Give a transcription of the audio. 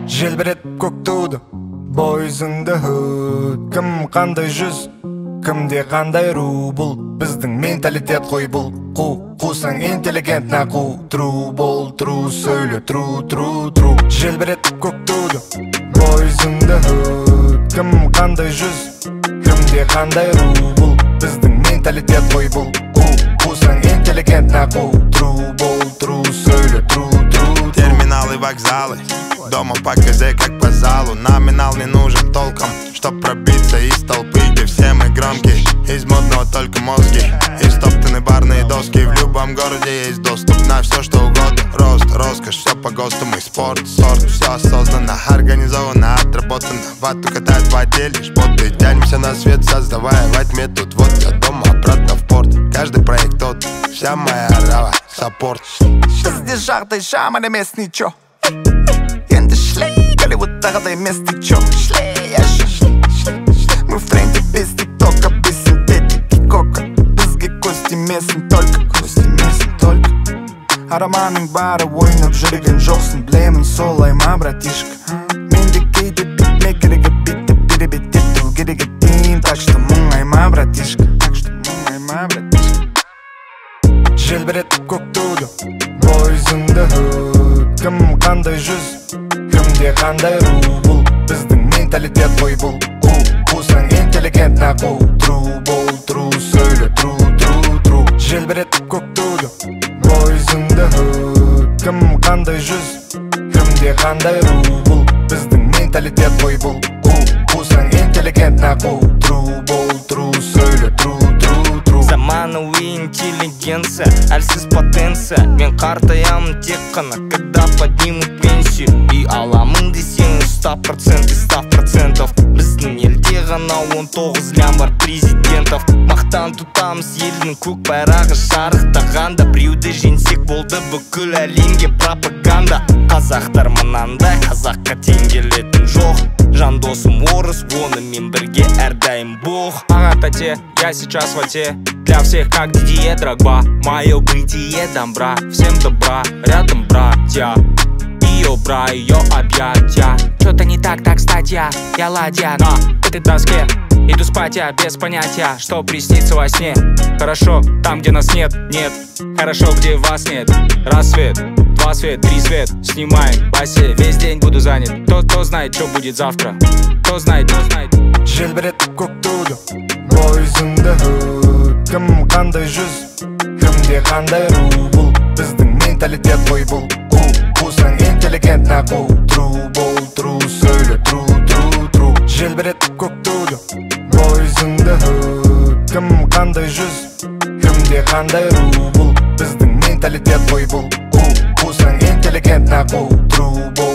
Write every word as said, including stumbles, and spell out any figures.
Желбіретіп көк туды бойызыңды хөт. Кім қандай жүз, кімде қандай ру. Бұл біздің менталитет қой бұл. Қу, қусаң интеллигент нақу. Тру бол, тру сөйле, тру, тру, тру. Желбіретіп көк туды бойызыңды хөт. Кім қандай жүз, кімде қандай ру. Бұл біздің менталитет қой бұл. Қу, қусаң интеллигент нақу. Тру бол, тру сөйле, тру, тру. Терминалы, вокзалы, дома по КЗ как по залу. Номинал не нужен толком, чтоб пробиться из толпы, где все мы громкие. Из модного только мозги, и стоптаны барные доски. В любом городе есть доступ на все что угодно. Рост, роскошь, все по ГОСТу. Мы спорт, сорт, все осознанно, организованно, отработано. Вату катают в отделе, шпоты. Тянемся на свет, создавая во тьме. Тут вот я дома, обратно в порт. Каждый проект тот, вся моя рава, саппорт. Бізде жағдай жаман емес ничо. Енді шлей, Голливудтағыдай емес ничо. Шлей, аша. Мы в тренде без тиктока, без синтетики кока. Бізге көз тимесін только, көз тимесін только. Араманың бары ойнап жүрген жоқсың, білемін солай ма, братишка. Менде кейде битме керегі битті беребет етту керегі дейін. Так что мұңайма, братишка, так что мұңайма, братишка. Желбіретіп көк туды бойызыңды хөт. Кім қандай жүз, кімде қандай ру. Бұл біздің менталитет қой бұл. Қу, қусаң интеллигент нақу. Тру бол, тру сөйле, тру, тру, тру. Желбіретіп көк туды бойызыңды хөт. Кім қандай жүз, кімде қандай ру. Бұл біздің менталитет қой бұл. Қу, қусаң интеллигент нақу. Тру бол, тру сөйле, тру, тру, тру. Заманауи интеллигенция, әлсіз потенция. Мен қартаямын тек қана, когда поднимут пенсию. И аламын десең сто процентов, сто процентов. Біздің елде ғана он тоғыз лям бар президентов. Мақтан тұтамыз елдің көк байрағы шарықтағанда. Біреуді женсек болды бүкіл әлемге пропаганда. Қазақтар мынандай, қазаққа тең келетін жоқ. Жан досым орыс, онымен бірге әрдайым бог. Ага, тате, я сейчас в оте. Для всех как Дидье Дрогба. Мое бытие добра, всем добра, рядом братья. Ее бра, ее объятия. Что-то не так, так статья. Я ладья на этой доске. Иду спать я без понятия, что приснится во сне. Хорошо, там где нас нет, нет. Хорошо, где вас нет. Рассвет, два свет, три свет. Снимаем басе, весь день буду занят. Кто, кто знает, что будет завтра. Кто знает, кто знает. Желбіретіп көк туды бойызыңды хөт. Кім қандай жүз, кімде қандай ру. Бұл біздің менталитет қой бұл. Қу, қусаң интеллигент нақу. Тру бол, тру сөйле, тру, тру, тру. Желбіретіп көк туды бойызыңды хөт. Кім қандай жүз, кімде қандай ру. Бұл біздің менталитет қой бұл. Қу, қусаң интеллигент нақу. Тру бол,